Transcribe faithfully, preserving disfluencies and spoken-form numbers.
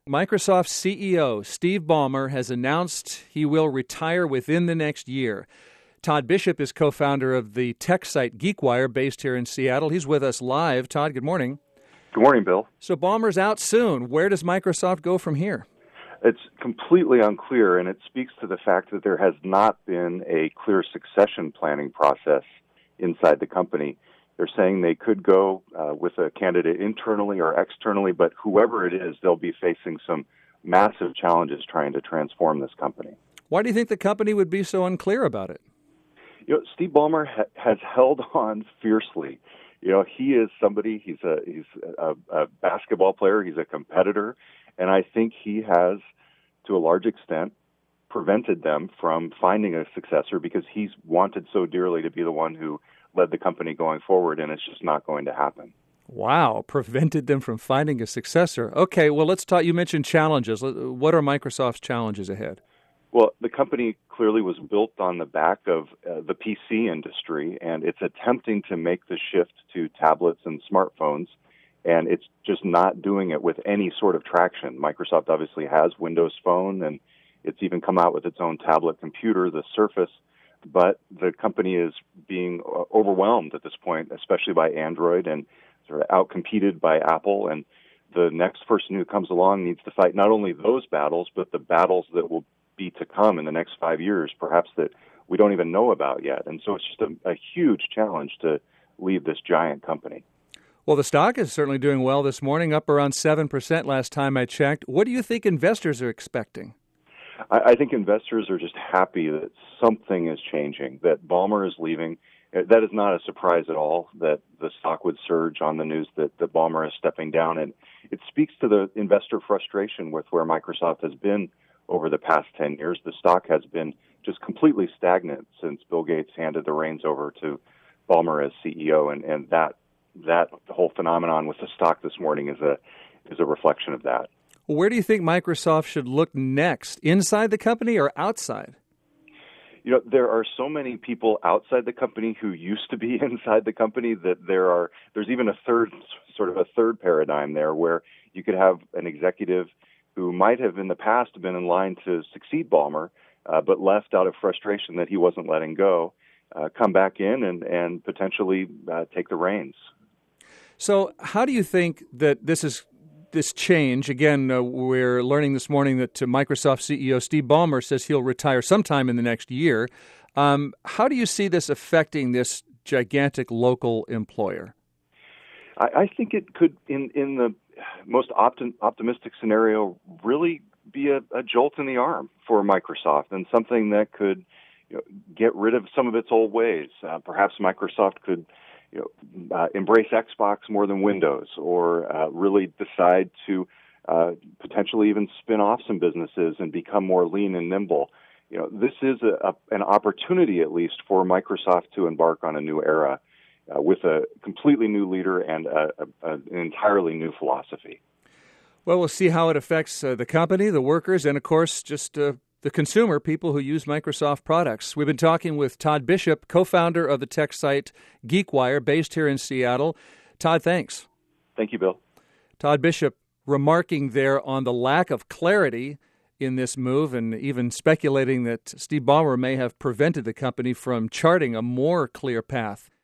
Microsoft C E O Steve Ballmer has announced he will retire within the next year. Todd Bishop is co-founder of the tech site GeekWire, based here in Seattle. He's with us live. Todd, good morning. Good morning, Bill. So Ballmer's out soon. Where does Microsoft go from here? It's completely unclear, and it speaks to the fact that there has not been a clear succession planning process inside the company. They're saying they could go uh, with a candidate internally or externally, but whoever it is, they'll be facing some massive challenges trying to transform this company. Why do you think the company would be so unclear about it? You know, Steve Ballmer ha- has held on fiercely. You know, he is somebody, he's a he's a, a basketball player, he's a competitor, and I think he has, to a large extent, prevented them from finding a successor because he's wanted so dearly to be the one who led the company going forward, and it's just not going to happen. Wow, prevented them from finding a successor. Okay, well, let's talk. You mentioned challenges. What are Microsoft's challenges ahead? Well, the company clearly was built on the back of uh, the P C industry, and it's attempting to make the shift to tablets and smartphones, and it's just not doing it with any sort of traction. Microsoft obviously has Windows Phone, and it's even come out with its own tablet computer, the Surface, but the company is being overwhelmed at this point, especially by Android, and sort of outcompeted by Apple. And the next person who comes along needs to fight not only those battles, but the battles that will be to come in the next five years, perhaps that we don't even know about yet. And so it's just a, a huge challenge to lead this giant company. Well, the stock is certainly doing well this morning, up around seven percent last time I checked. What do you think investors are expecting? I think investors are just happy that something is changing, that Ballmer is leaving. That is not a surprise at all that the stock would surge on the news that, that Ballmer is stepping down. And it speaks to the investor frustration with where Microsoft has been over the past ten years. The stock has been just completely stagnant since Bill Gates handed the reins over to Ballmer as C E O. And, and that that whole phenomenon with the stock this morning is a is a reflection of that. Where do you think Microsoft should look next, inside the company or outside? You know, there are so many people outside the company who used to be inside the company that there are, there's even a third, sort of a third paradigm there where you could have an executive who might have in the past been in line to succeed Ballmer, uh, but left out of frustration that he wasn't letting go, uh, come back in and, and potentially uh, take the reins. So how do you think that this is this change? Again, uh, we're learning this morning that uh, Microsoft C E O Steve Ballmer says he'll retire sometime in the next year. Um, how do you see this affecting this gigantic local employer? I, I think it could, in, in the most optim, optimistic scenario, really be a, a jolt in the arm for Microsoft and something that could, you know, get rid of some of its old ways. Uh, perhaps Microsoft could You know, uh, embrace Xbox more than Windows, or uh, really decide to uh, potentially even spin off some businesses and become more lean and nimble. You know, this is a, a, an opportunity, at least, for Microsoft to embark on a new era uh, with a completely new leader and a, a, an entirely new philosophy. Well, we'll see how it affects uh, the company, the workers, and, of course, just uh, the consumer, people who use Microsoft products. We've been talking with Todd Bishop, co-founder of the tech site GeekWire, based here in Seattle. Todd, thanks. Thank you, Bill. Todd Bishop remarking there on the lack of clarity in this move and even speculating that Steve Ballmer may have prevented the company from charting a more clear path.